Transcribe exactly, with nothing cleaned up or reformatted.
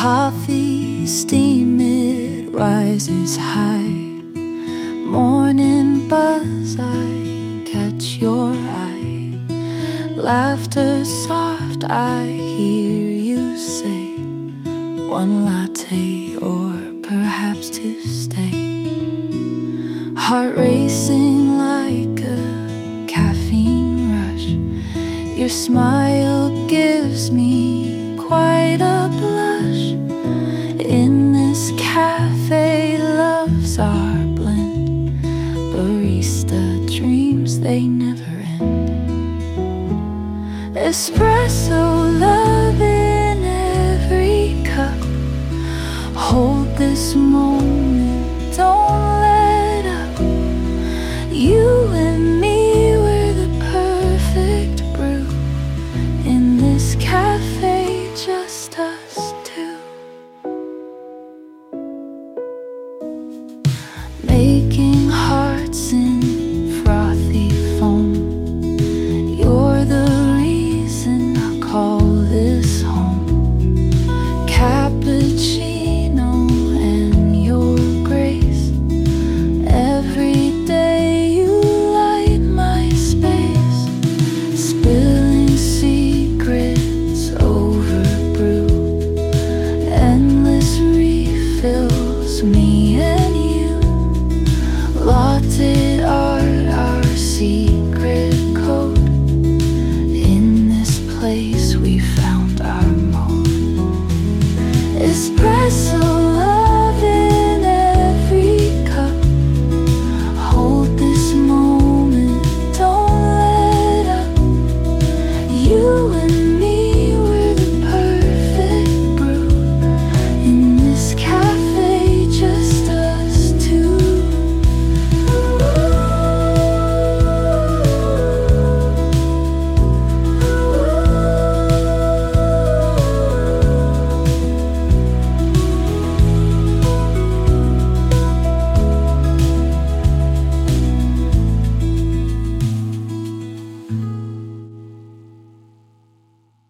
Coffee, steam, it rises high. Morning buzz, I catch your eye. Laughter soft, I hear you say, one latte or perhaps to stay. Heart racing like a caffeine rush. Your smile gives me quite a blush. In this cafe, loves our blend. Barista dreams, they never end. Espresso, love in every cup. Hold this moment